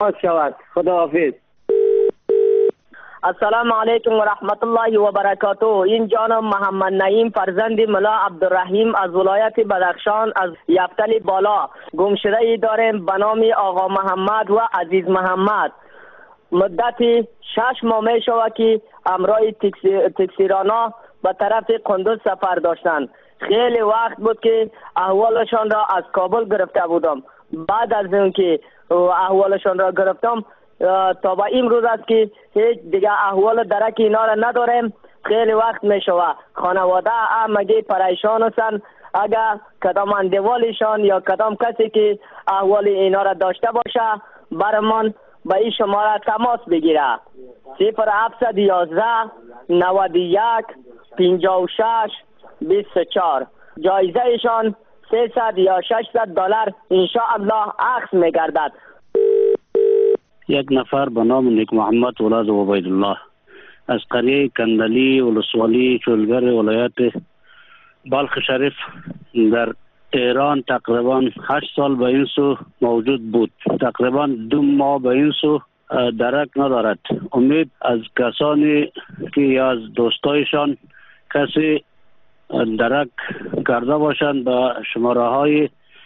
شود. خداحافظ. السلام علیکم و رحمت الله و برکاته. این جانم محمد نعیم فرزند ملا عبدالرحیم از ولایت بدخشان از یفتل بالا. گمشده ای داریم به نام آقا محمد و عزیز محمد. مدت 6 ماه می شود که همراه تکسیرانا به طرف قندوز سفر داشتند. خیلی وقت بود که احوالشان را از کابل گرفته بودم. بعد از اینکه احوالشان را گرفتم تا به این روز است که هیچ دیگه احوال درک اینا را نداریم. خیلی وقت می شود خانواده همگی پریشان هستند. اگر کدام اندیوالیشان یا کدام کسی که احوال اینا را داشته باشه برمان به این شماره تماس بگیره. 0711 91 56 24. جایزه ایشان 300 یا 600 دلار انشاءالله اخذ می گردد. یک نفر به نام نیک محمد ولاد عبیدالله از قریه کندلی ولسوالی چولگر ولایت بلخ شریف در ایران تقریبا 8 سال به این سو موجود بود. تقریبا 2 ماه به این سو درک ندارد. امید از کسانی که یا از دوستایشان کسی درک کرده باشند به شماره های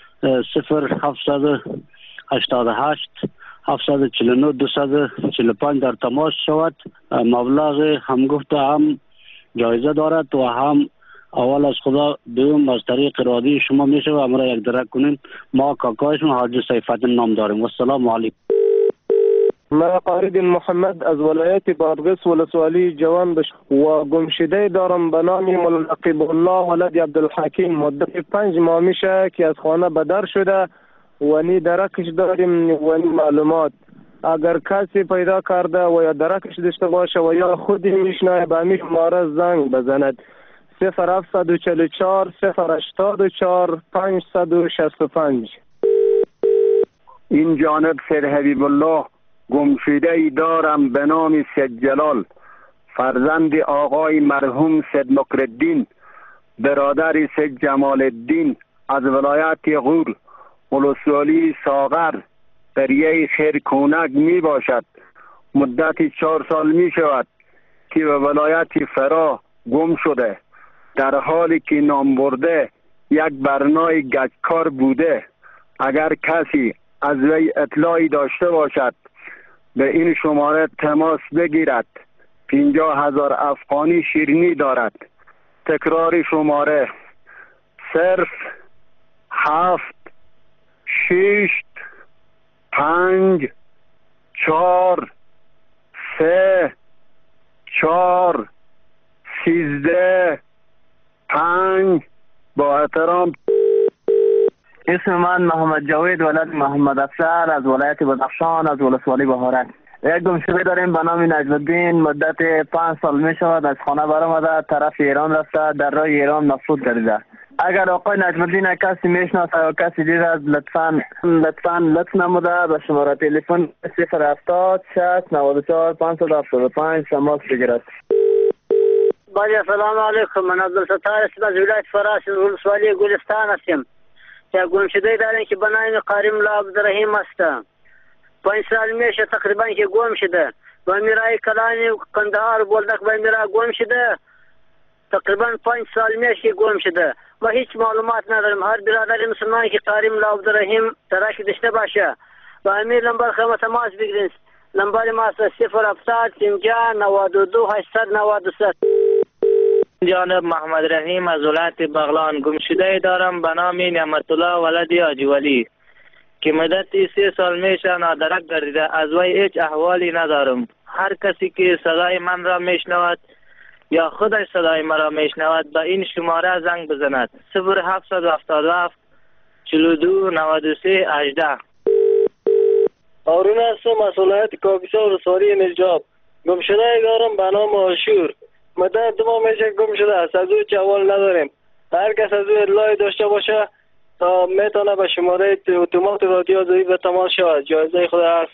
0788 749 245 در تماس شود. مبلغ هم گفته هم جایزه دارد و هم اول از خدا دوم از طریق رادیو شما میشه و امرا یک درک کنیم. ما کاکایشون حاجی سیفالدین نام داریم. و السلام علیکم. من قارد محمد از ولایت بادغیس ولسوالی جوان و گمشده دارم به نام ملقب الله ولد عبدالحکیم. مدت 5 ماه میشه که از خانه بدر شده و نی درکش داریم و نی معلومات. اگر کسی پیدا کرده و یا درکش داشته باشه و یا خودی میشنه به همین شماره زنگ بزند. 0744 084 565. این جانب سید حبیب الله گمشده ای دارم به نام سید جلال فرزند آقای مرحوم سید مکرالدین برادر سید جمال الدین از ولایت غور ولسوالی ساغر قریه خیرکونک می باشد. مدت 4 سال می شود که به ولایت فرا گم شده، در حالی که نام برده یک برنای گچکار بوده. اگر کسی از وی اطلاعی داشته باشد به این شماره تماس بگیرد. 50,000 افغانی شیرینی دارد. تکرار شماره 07 6 5 4 3 4 13 5. با احترام. اسم من محمد جاوید ولد محمد افشار از ولایت بدخشان از ولسوالی بهارک. یک گمشده داریم به نام نجم الدین. مدت 5 سال می شود از خانه برآمده، طرف ایران رفته، در راه ایران مفقود گردیده. اگر آقای نجم الدین کسی میشناسه یا کسی دیده لطفاً لطف نموده به شماره تلفن 070 60 94 575 تماس بگیرد. بله سلام علیکم. من عبدالستار اسم از ولایت فراس ولسوالی گلستان هستم. یک گمشده داریم که به نام قاریم الله عبدالرحیم است. 5 سال میشه تقریبا که گم شده. و میرای کلانی کندهار بولدک به میرا گم شده. تقریبا 5 سال میشه گم شده و هیچ معلومات نداریم. هر برادر مسلمان که قاریم الله عبدالرحیم تراش داشته باشه و امیر نمبر خدمت تماس بگیرید. نمبر ما 070 50 92 893. جانب محمد رحیم از ولایت بغلان گمشده دارم به نام نعمت الله ولد حاجی ولی که مدت 3 سال میشه نادرک گردیده. از وی هیچ احوالی ندارم. هر کسی که صدای من را میشنود یا خودش صدای مرا میشنود به این شماره زنگ بزند. 0777 42 93 18. هارون هستم از ولایت کاپیسا ولسوالی نجاب. گمشده دارم به نام آشور. مدت 2 ماه میشه گم شده است. از او جوال نداریم. هر کس از او اطلاعی داشته باشه تا میتونه به شماره اتومات رادیو آزادی به تماس شود. جایزه خود هست.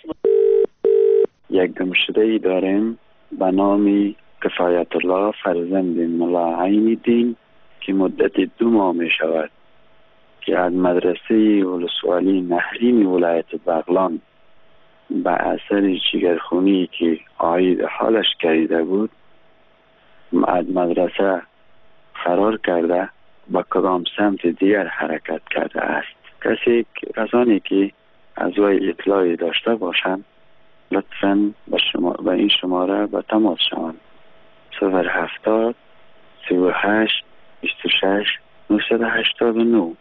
یک گمشده ای داریم به نام کفایت الله فرزند ملا عین الدین که مدت 2 ماه می شود که از مدرسه ولسوالی نهرین ولایت بغلان به اثر جگرخونی که عاید حالش کردیده بود از مدرسه فرار کرده به کدام سمت دیگر حرکت کرده است. کسانی که از وی اطلاعی داشته باشند لطفاً به این شماره به تماس شوند. 070 38 26 989.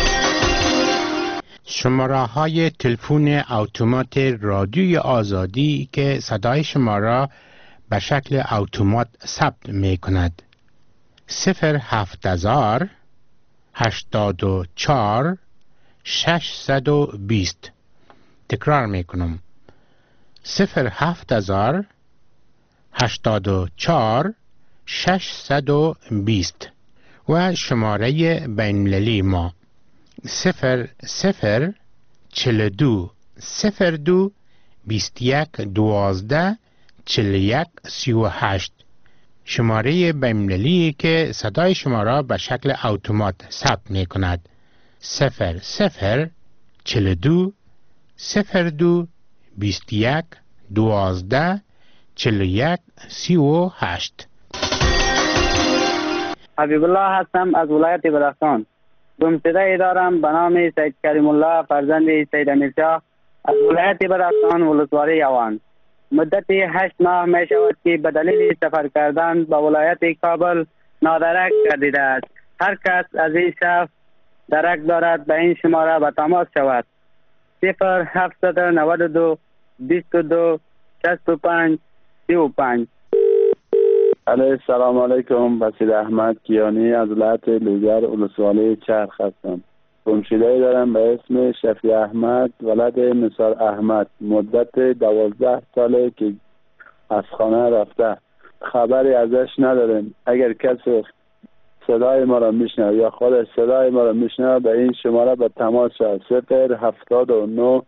شماره های تلفن اتومات رادیوی آزادی که صدای شما را به شکل اتومات ثبت می کند. 070 84 620. تکرار می کنم. 070 84 620 و شماره بین‌المللی ما 00 42 02 21 12 41 38. شماره بین‌المللی که صدای شما را به شکل اتومات ثبت می کند. 00 42 02 21 12 41 38. حبیب الله هستم از ولایت بدخشان. گمشده دارم به نام سید کریم الله فرزند سید امیرشاه از ولایت بدخشان ولسوالی یوان. مدت 8 ماه می شود که به دلیل سفر کردن به ولایت کابل نادرک گردیده است. هر کس از این شخص درک دارد به این شماره به تماس شود. 0792 22 65 35. سلام علیکم. بسیر احمد کیانی از ولایت لوگر ولسوالی چرخ هستم. گمشده دارم به اسم شفیع احمد ولد نثار احمد. مدت 12 ساله که از خانه رفته. خبری ازش نداریم. اگر کسی صدای ما را میشنوه یا خودش صدای ما را میشنوه به این شماره به تماس شود. 079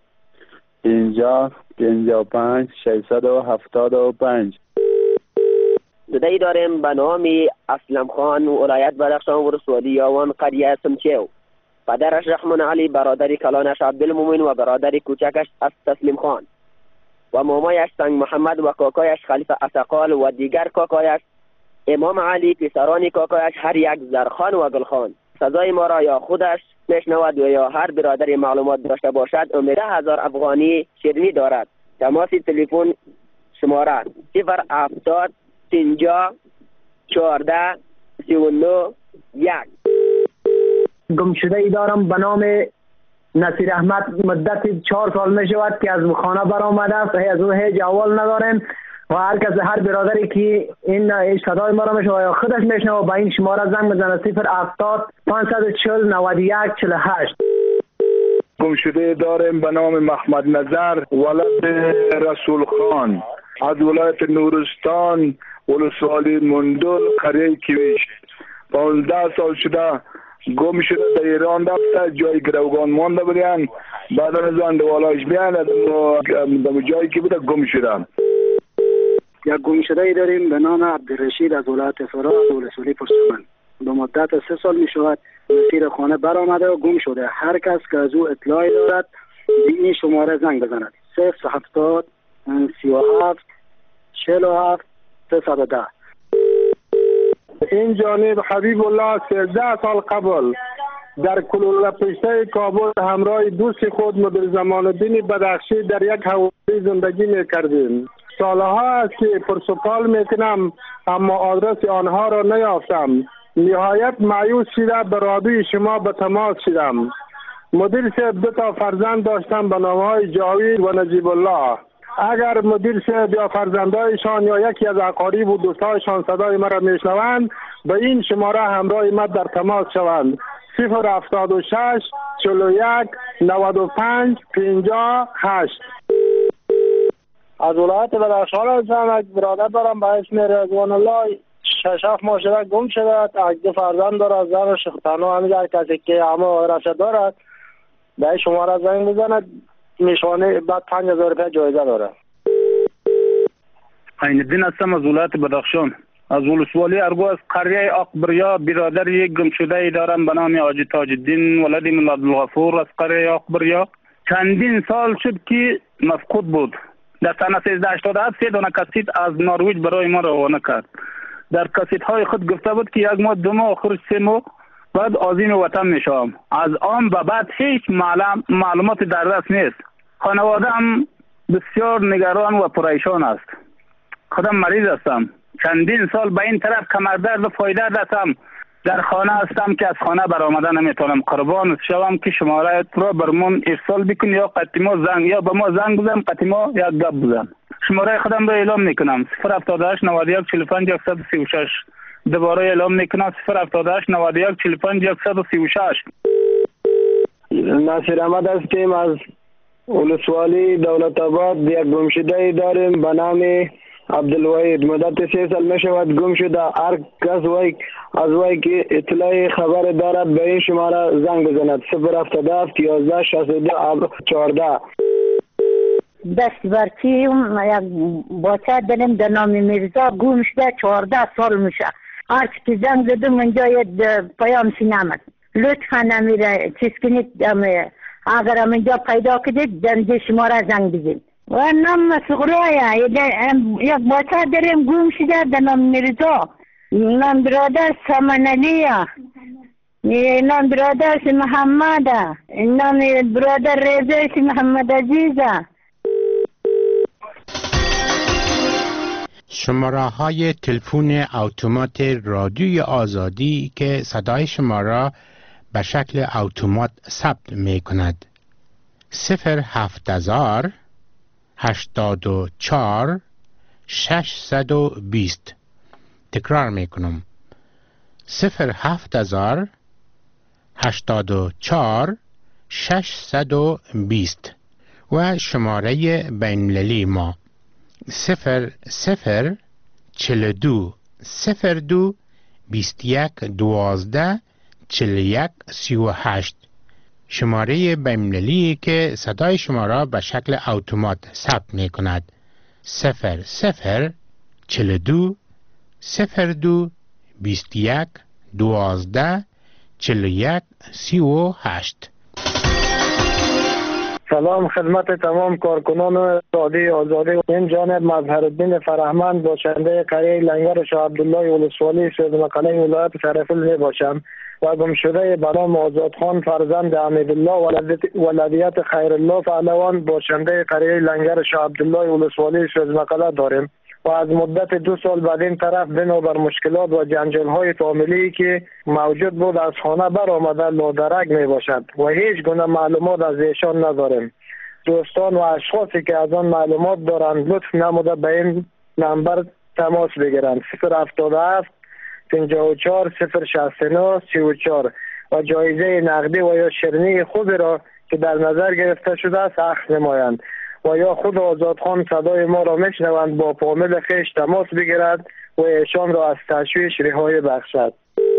50 55 675. صدایی داریم به نام اسلم خان ولایت بدخشان ولسوالی یوان قریه سمچیو. پدرش رحمان علی، برادر کلانش عبدالمومن و برادر کوچکش از تسلیم خان و مامایش سنگ محمد و کاکایش خلیفه اسقال و دیگر کاکایش امام علی، پسران کاکایش هر یک زرخان و گلخان. سزای ما را یا خودش میشنود و یا هر برادری معلومات داشته باشد امید 1000 افغانی شیرینی دارد. تماس تلفن شماره 070 50 14 39 1. گمشده ای دارم به نام نصیر احمد. مدت 4 سال می شود که از خانه برآمده است. از او هیچ احوال نداریم و هر برادری که این صدای ما را میشنوه یا خودش میشنوه به این شماره زنگ بزنه. 070 540 91 48. گمشده داریم به نام محمد نظر ولد رسول خان از ولایت نورستان ولسوالی مندل قریه کیویش. 15 سال شده گم شده در ایران رفته. جای گروگان مانده بودن. بعد از آن دوالایش بیان در جایی که بوده گم شده. یک گمشده ای داریم به نام عبدالرشید از ولایت فرا ولسوالی پرسمن. به مدت 3 سال می شود مسیر خانه برآمده و گم شده. هر کس که از او اطلاعی دارد به این شماره زنگ بزند. 070 37 47 310. این جانب حبیب الله 13 سال قبل در کلوله پشته کابل همراه دوست خود مدیر زمان الدین بدخشی در یک حوالی زندگی میکردیم. سالها است که پرسپال میکنم اما آدرس آنها را نیافتم. نهایت مایوس شده به رادیوی شما به تماس شدم. مدیر صاحب 2 فرزند داشتم به نامهای جاوید و نجیب الله. اگر مدیر صاحب یا فرزندایشان یا یکی از اقارب و دوستایشان صدای مرا میشنوند به این شماره همراه ما در تماس شوند. 076 41 95 58. از ولایت بدخشان هستم. یک برادر دارم به اسم رضوان الله. 6-7 ماه شده گم شده. 2 فرزند دارد. زن و شختنو همیشه کسی که همه آدرس دارد به شماره زنگ بزند. نشانه بعد 5000 روپیه جایزه داره. عین الدین هستم از ولایت بدخشان از ولسوالی ارگو از قریه اقبریا. برادر یک گمشده ای دارم به نام حاجی تاج الدین ولد مولا عبدالغفور از قریه اقبریا. چندین سال شد که مفقود بود. در سال 1387 3 دانه کاسیت از نروژ برای ما روانه کرد. در کاسیت های خود گفته بود که 1 ماه 2 ماه آخر 3 ماه بعد عازم وطن میشم. از آن به بعد هیچ معلومات در دست نیست. خانواده هم بسیار نگران و پریشان است. خودم مریض هستم. چندین سال به این طرف کمردرد و پایدرد هستم. در خانه هستم که از خانه برآمدن نمیتونم. قربان شوم که شماره را برمون ارسال بکن یا قطیما زنگ یا به ما زنگ بزن قطیما یا گپ بزن. شماره خودم را اعلام میکنم 078 91 45 136. دوباره اعلام میکنم 078 91 45 136. ناصر احمد هستیم از ولسوالی دولت آباد. یک گمشده داریم به نام عبدالوحید. مدت 3 سال می شود گم شده. هر کس از وی که اطلاع خبر دارد به این شماره زنگ بزند 077 11 62 14. دست برچی یک بچه داریم در نام میرزا گم شده 14 سال میشه. هر که زنگ زدم اونجا پیام نامد. لطفا نمیره چیز کنید اگر هم اینجا پیدا کدید در شماره زنگ بزنید. و نام سغرایه یک بچه داریم گم شده در نام میرزا. نام برادر سمن علیه. نام برادرش محمده. نام برادر رضایش محمد عزیزه. شماره های تلفن اتومات رادیوی آزادی که صدای شما را به شکل اتومات ثبت می کند 07000 84 620. تکرار می کنم 07000 84 620 و شماره بین‌المللی ما 0042 02 21 12 41 38. شماره بین‌المللی که صدای شما را به شکل اتومات ثبت می کند 0042 02 21 12 41 38. سلام خدمت تمام کارکنان رادیوی آزادی. این جانب مظهرالدین فرهمند باشنده قریه لنگر شاه عبدالله ولسوالی سیدمقاله ولایت سرپل می باشم و گمشده به نام آزادخان فرزند حمیدالله ولدیت خیرالله پهلوان باشنده قریه لنگر شاه عبدالله ولسوالی سیدمقاله داریم و از مدت 2 سال بعد این طرف بنابر مشکلات و جنجال‌های فامیلی که موجود بود از خانه برآمده لادرک می باشد و هیچ گونه معلومات از ایشان نداریم. دوستان و اشخاصی که از آن معلومات دارند لطف نموده به این نمبر تماس بگیرند 077 54 069 34 و جایزه نقدی و یا شیرینی خوبی را که در نظر گرفته شده است اخذ نمایند و یا خود آزادخان صدای ما را میشنوند با فامیل خیش تماس بگیرد و ایشان را از تشویش رهایی بخشد.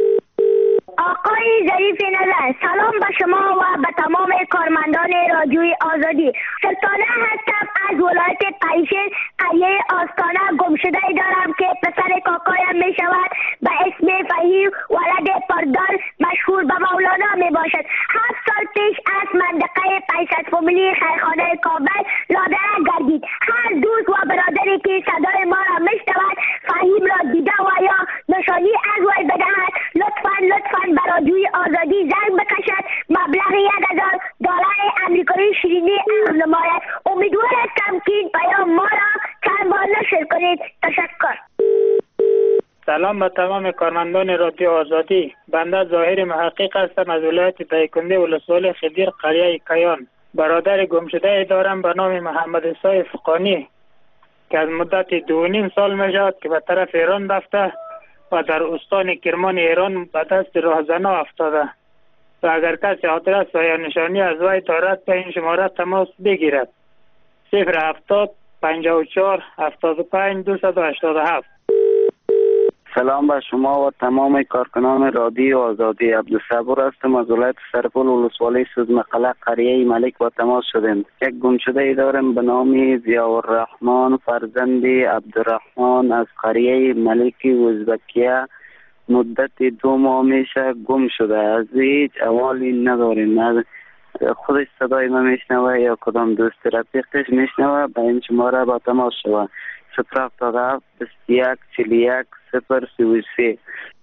آقای ظریف نظر، سلام به شما و به تمام کارمندان رادیوی آزادی. سلطانه هستم از ولایت پنجشیر، قریه آستانه. گمشده دارم که پسر کاکایم می شود به اسم فهیم ولد پردار مشهور به مولانا می باشد. 7 سال پیش از منطقه 500 فامیلی خیرخانه کابل لادرک گردید. هر دوست و برادری که صدای ما را می شود فهیم را دیده و یا نشانی از وی بدهد لطفاً به رادیوی آزادی زنگ بکشد. مبلغ $1000 امریکایی شیرینی اخذ نماید. امیدوار هستم که این پیام ما را چند بار نشر کنید. تشکر. سلام به تمام کارمندان رادیو آزادی. بنده ظاهر محقق هستم از ولایت دایکنده ولسوالی خدیر قریه کیان. برادر گمشده دارم به نام محمد عیسی فقانی که از مدت 2.5 سال می شود که به طرف ایران رفته و در استان کرمان ایران به دست راهزنا افتاده و اگر کسی آدرس و یا نشانی از وی دارد به این شماره تماس بگیرد 070 54 75 287. سلام به شما و تمام کارکنان رادیو آزادی. عبدالصبور هستم از ولایت سرپل ولسوالی سیدمقاله قریه ملک با تماس شدیم. یک گمشده ای دارم به نام ضیاءالرحمن فرزند عبدالرحمن از قریه ملک ازبکیه. مدت 2 ماه میشه گم شده. از هیچ احوالی نداریم. خودش صدای ما میشنوه یا کدام دوست رفیقش میشنوه به این شماره با تماس شوه 077 21 41 033.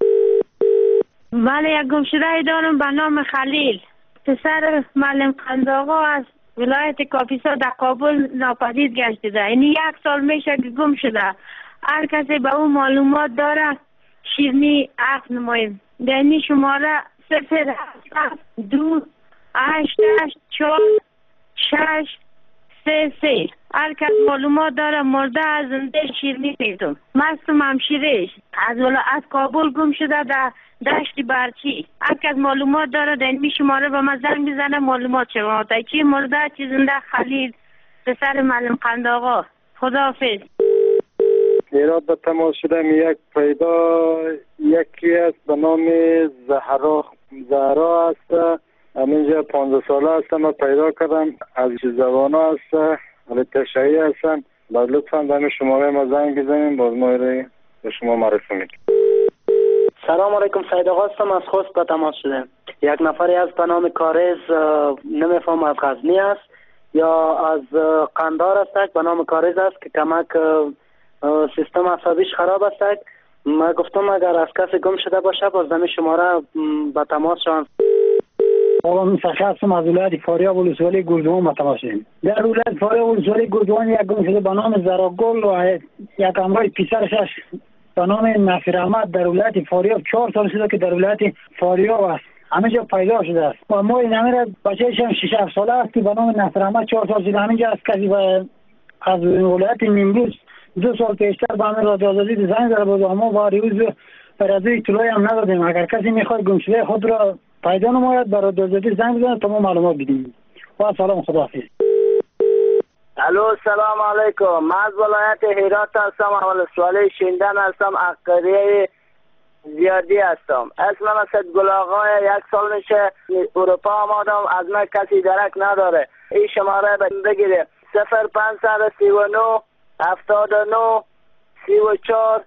بله، یک گمشده دارم به نام خلیل، پسر معلم قنداغا از ولایت کاپیسا در کابل ناپدید گشته ده. یعنی 1 سال میشه که گم شده. هر کسی به اون معلومات داره شیرنی عقد نماییم. در این شماره 072 884 633. هر کس معلومات داره مرده از زنده شیرنی پیدم. مستم همشیرش از کابل گم شده در دشت برچی. هر کس معلومات داره در این شماره به من زنگ بزنه معلومات شما تا چی مرده چی زنده. خلیل، پسر معلم قنداغا. خداحافظ. ایراد به تماس شدم یک پیدا یکی است به نام زهرا است. همینجا 15 ساله است. من پیدا کردم از زبانا است. ولی تشهی هستن. باید لطفا به شماره ما زنگ بزنیم باز ما به شما معرفی میکنم. سلام علیکم، سید آقا هستم، از خوست به تماس شدم. یک نفری از به نام کارز، نمیفهم از غزنی است یا از قندار است، به نام کارز است که کمک سیستم عصبیش خراب است. من گفتم اگر از کسی گم شده باشه باز دمی شماره به تماس شوم. آقا من هستم از ولایت فاریاب ولسوالی گردوان به تماس شدیم. در ولایت فاریاب ولسوالی گردوان یک گم شده به نام زراگل و یک همراه پسرش به نام نصیر احمد در ولایت فاریاب 4 سال شده که در ولایت فاریاب است. همینجا پیدا شده است. و ما این همین بچه‌ش هم 6-7 ساله است که به نام نصیر احمد 4 سال شده. همینجا از کسی از ولایت نیمروز 2 سال پیشتر به همین رادیو آزادی زنگ زده بود. اما با ریوز پرده اطلاعی هم ندادیم. اگر کسی میخواد گم شده خود را پیدا نماید بر رادیو آزادی زنگ بزنه تا ما معلومات بدیم. و سلام، خداحافظ. الو، سلام علیکم. من از ولایت هرات هستم. اول سوالی شیندن هستم. عقریه زیادی هستم. اسم من صدگل آقای. 1 سال میشه اروپا آمادم. از من کسی درک نداره. این شماره بگیره 0539 79 34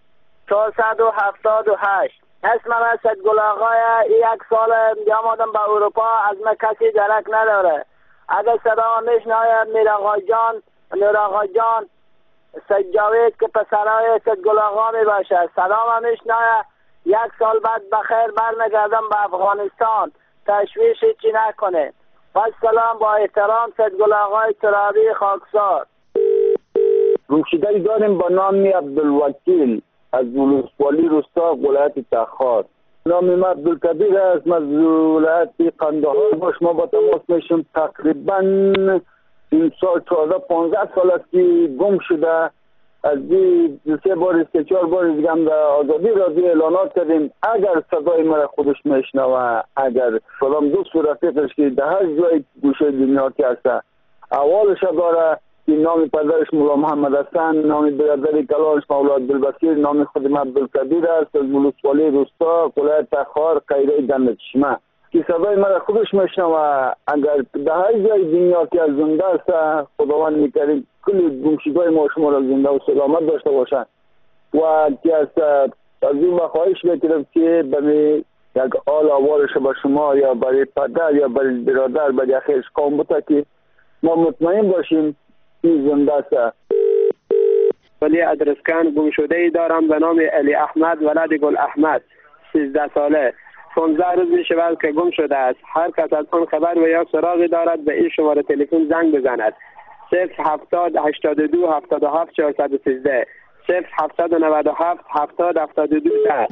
478. اسم من صدگل آقای. 1 سال آمادم به اروپا. از من کسی درک نداره. اگر صدا میشنوید نور آقا جان سجاوید که پسرای صدگل آقا می باشه. سلام میشنوید. 1 سال بعد بخیر برنگردم به افغانستان. تشویش چی نکنه. با سلام، با احترام، صدگل آقای ترابی خاکسار. گمشده داریم با نام عبدالوکیل از ولسوالی رستا ولایت تخار. نام من عبدالکبیر است. از ولایت قندهار باش ما با تماس میشیم. تقریبا این سال 14-15 سال است که گم شده. از 3 بار 4 بار دیگه هم در آزادی رادیو اعلانات کردیم. اگر صدای مرا خودش میشنوه، اگر کدام دوست و رفیقش که در هر جای گوشه دنیا که هسته اولش داره که نام پدرش مولا محمد حسن، نام برادر کلانش مولا عبدالبصیر، نام خودم عبدالکبیر است از ولسوالی رستا ولایت تخار قیره گند چشمه که صدای مرا خودش میشنوه. اگر در هر جای دنیا که از زنده است خداوند میکرد کلی گمشدگاه ما شما را زنده و سلامت داشته باشند. و که از این خواهش میکنم که برای یک آل آوارش به شما یا برای پدر یا برای برادر برای خیش قوم بوده که ما مطمئن باشیم این زنده است. ولی ادرسکن گمشده ای دارم به نام علی احمد ولد گل احمد 13 ساله. 15 روز می شود که گم شده است. هر کس از آن خبر و یا سراغی دارد به این شماره تلفن زنگ بزند. 070 82 77 413 0797 70 72 10.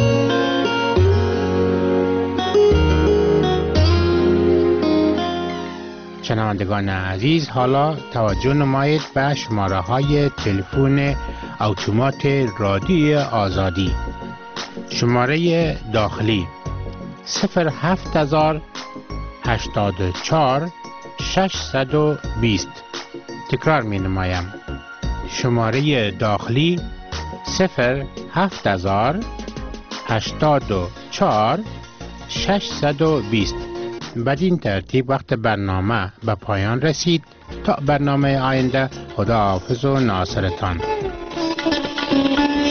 شنوندگان عزیز، حالا توجه نمایید به شماره های تلفن اتومات رادیو آزادی. شماره داخلی 07000 84 620. تکرار می نمایم. شماره داخلی 07000 84 620. بدین ترتیب وقت برنامه به پایان رسید. تا برنامه آینده، خدا حافظ و ناصرتان.